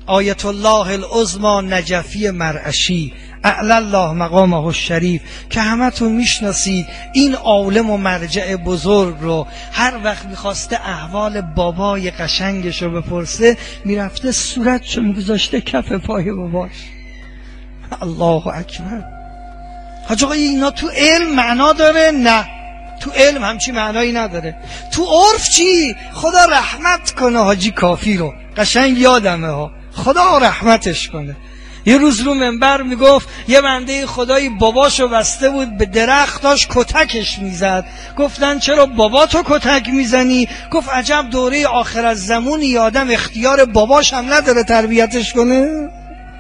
آیت الله العظمی نجفی مرعشی اعلی الله مقامه الشریف که همتون میشناسید، این عالم و مرجع بزرگ رو هر وقت میخواسته احوال بابای قشنگش رو بپرسه میرفته صورتشو میگذاشته کف پای باباش. الله اکبر. حاج آقا اینا تو علم معنا داره؟ نه، تو علم همچی معنایی نداره. تو عرف چی؟ خدا رحمت کنه حاجی کافی رو، قشنگ یادمه ها، خدا رحمتش کنه. یه روز رو منبر میگفت یه بنده خدایی باباشو بسته بود به درخت، داشت کتکش میزد. گفتن چرا باباتو کتک میزنی؟ گفت عجب دوره آخر از زمونی یه آدم اختیار باباش هم نداره تربیتش کنه.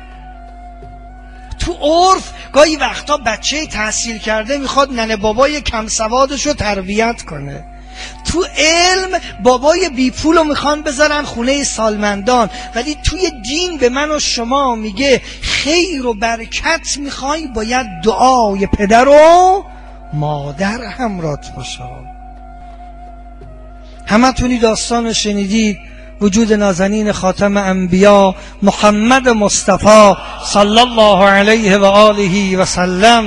تو عرف گاهی وقتا بچه تحصیل کرده میخواد ننه بابای کم سوادشو تربیت کنه. تو علم بابای بی پولو میخوان بذارن خونه سالمندان، ولی توی دین به من و شما میگه خیر و برکت میخوای باید دعای پدر و مادر همراهت باشه. همتونی داستان شنیدید وجود نازنین خاتم انبیا محمد مصطفی صلی الله علیه و آله و سلم،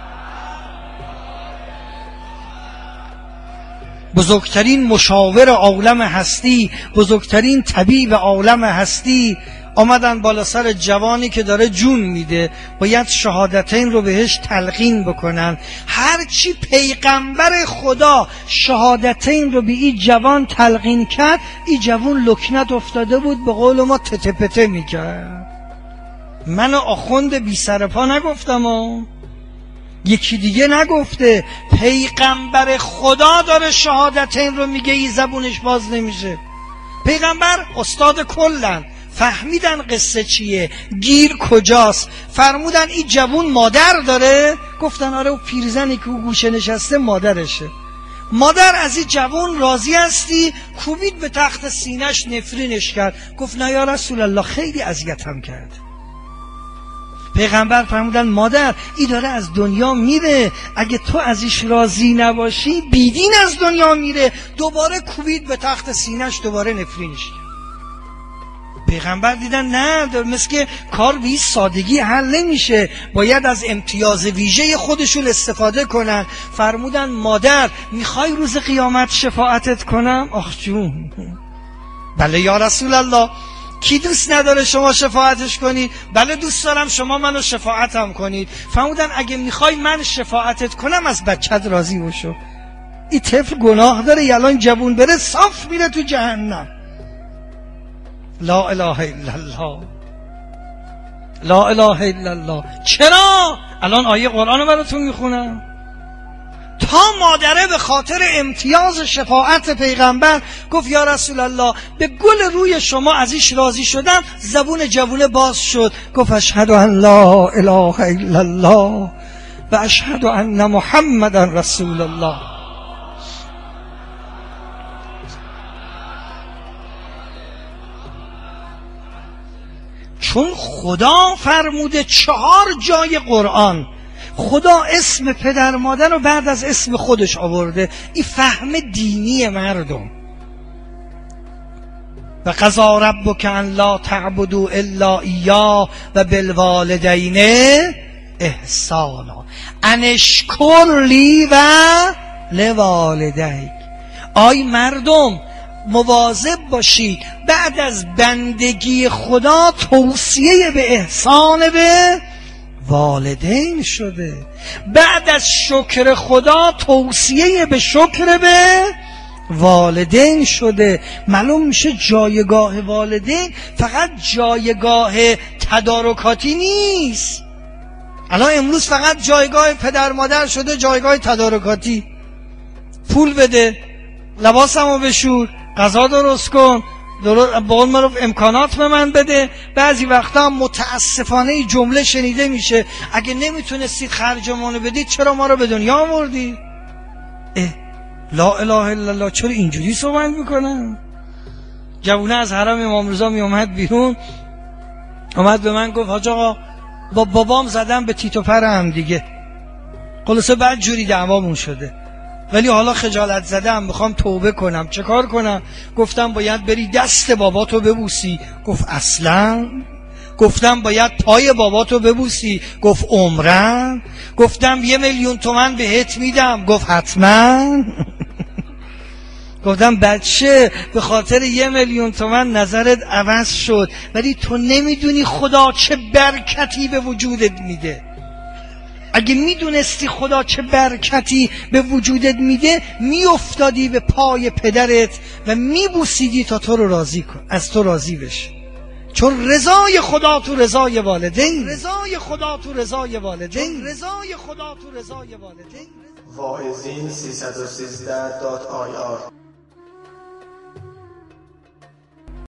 بزرگترین مشاور عالم هستی، بزرگترین طبیب عالم هستی، آمدن بالا سر جوانی که داره جون میده، باید شهادتین رو بهش تلقین بکنن. هرچی پیغمبر خدا شهادتین رو به این جوان تلقین کرد، این جوان لکنت افتاده بود، به قول ما تته پته میکرد. من آخوند بی سر پا نگفتم یکی دیگه نگفته، پیغمبر خدا داره شهادتین رو میگه، این زبونش باز نمیشه. پیغمبر استاد کلن، فهمیدن قصه چیه، گیر کجاست. فرمودن این جوون مادر داره؟ گفتن آره، و پیرزنی که او گوشه نشسته مادرشه. مادر از این جوون راضی هستی؟ کوبید به تخت سینش، نفرینش کرد. گفت نه یا رسول الله، خیلی اذیتم کرد. پیغمبر فرمودن مادر این داره از دنیا میره، اگه تو ازش راضی نباشی بیدین از دنیا میره. دوباره کوبید به تخت سینش، دوباره نفرینش کرد. پیغمبر دیدن نه، مثل که کار به این سادگی حل نمیشه، باید از امتیاز ویژه خودشون استفاده کنن. فرمودن مادر میخوای روز قیامت شفاعتت کنم؟ آخ جون، بله یا رسول الله. کی دوست نداره شما شفاعتش کنید؟ بله دوست دارم شما منو شفاعتم کنید. فرمودن اگه میخوای من شفاعتت کنم از بچت راضی بشو. این طفل گناه داره، الان جوون بره صاف میره تو جهنم. لا اله الا الله، لا اله الا الله. چرا؟ الان آیه قرآن رو براتون میخونم. تا مادره به خاطر امتیاز شفاعت پیغمبر گفت یا رسول الله به گل روی شما ازش راضی شدم، زبون جوونه باز شد، گفت اشهد ان لا اله الا الله و اشهد ان محمدا رسول الله. چون خدا فرموده 4 جای قرآن خدا اسم پدر مادر رو بعد از اسم خودش آورده. این فهم دینی مردم. و قضا ربک ان لا تعبدوا الا ایاه و بالوالدین احسانا ان اشکر لی و لوالدیک. آی مردم مواظب باشید، بعد از بندگی خدا توصیه به احسان به والدین شده، بعد از شکر خدا توصیه به شکر به والدین شده. معلوم میشه جایگاه والدین فقط جایگاه تدارکاتی نیست. الان امروز فقط جایگاه پدر مادر شده جایگاه تدارکاتی. پول بده، لباسمو بشور، غذا درست کن، با اون معروف امکانات به من بده. بعضی وقتا متاسفانه جمله شنیده میشه اگه نمیتونستید خرجمونو بدید چرا ما رو به دنیا آوردید؟ لا اله الا الله، چرا اینجوری صحبت میکنن؟ جوونه از حرم امام رضا می اومد بیرون، اومد به من گفت حاج آقا با بابام زدم به تیت و پر هم دیگه. خلاصه بعد جوری دعوامون شده. ولی حالا خجالت زدم، میخوام توبه کنم، چه کار کنم؟ گفتم باید بری دست باباتو ببوسی. گفت اصلا؟ گفتم باید پای باباتو ببوسی. گفت عمرن؟ گفتم 1,000,000 تومان بهت میدم. گفت حتما. گفتم بچه به خاطر 1,000,000 تومان نظرت عوض شد، ولی تو نمیدونی خدا چه برکتی به وجودت میده. اگه میدونستی خدا چه برکتی به وجودت میده، میافتادی به پای پدرت و میبوسیدی تا تو رو راضی کن، از تو راضی بشه. چون رضای خدا تو رضای والدین، رضای خدا تو رضای والدین، رضای خدا تو رضای والدین. واعظین 313.ir